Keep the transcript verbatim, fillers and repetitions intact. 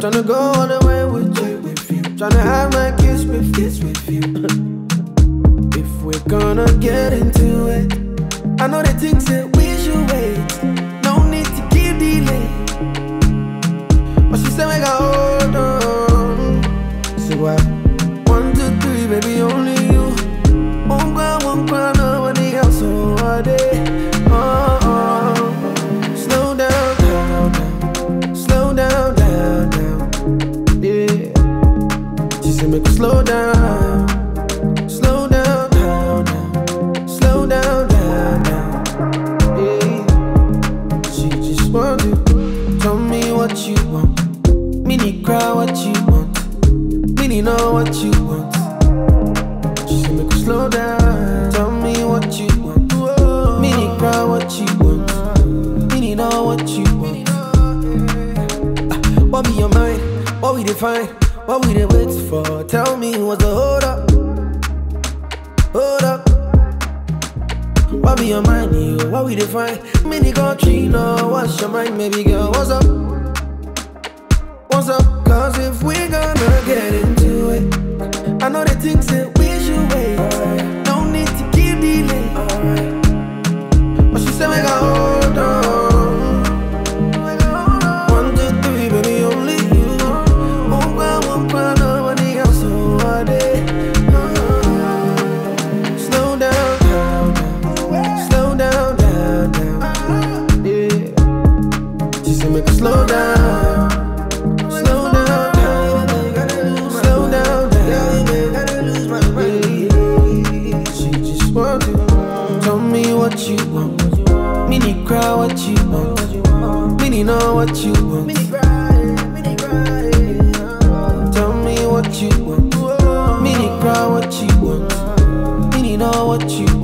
Tryna go all the way with you, with you. Tryna have my kiss with kiss with you. If we're gonna get into it, I know the things that we should wait. No need to keep delay. But she said we got hold on. So what? One, two, three, baby, only you. One cry, one cry, nobody else. So what day? Oh, oh. Slow down, down, down. Slow down, down, down. Yeah. She said make us slow down. Slow down, down, down. Slow down, down, down. Yeah. She just want to tell me what you want. Mini cry what you want. Mini know what you want. She said make us slow down. Tell me what you want. Mini cry what you want. Mini know what you want. uh, What be your mind? What we define? What we dey wait for? Tell me what's the hold up? Hold up. What be your mind, you? What we define? Mini country, no. What's your mind, baby girl? What's up? What's up? Cause if we gonna get into it, I know the things that we should wait. Right. No need to keep delay. Right. But she said we got hold on. One, two, three, baby, only you. One cry, one cry, nobody else. So what day? Slow down, down, down. Slow down, down, down. Yeah. She said make us slow down. What you want, mini cry what you want, mini know what you want, mini cry, mini cry. Tell me what you want, mini cry what you want, mini know what you want.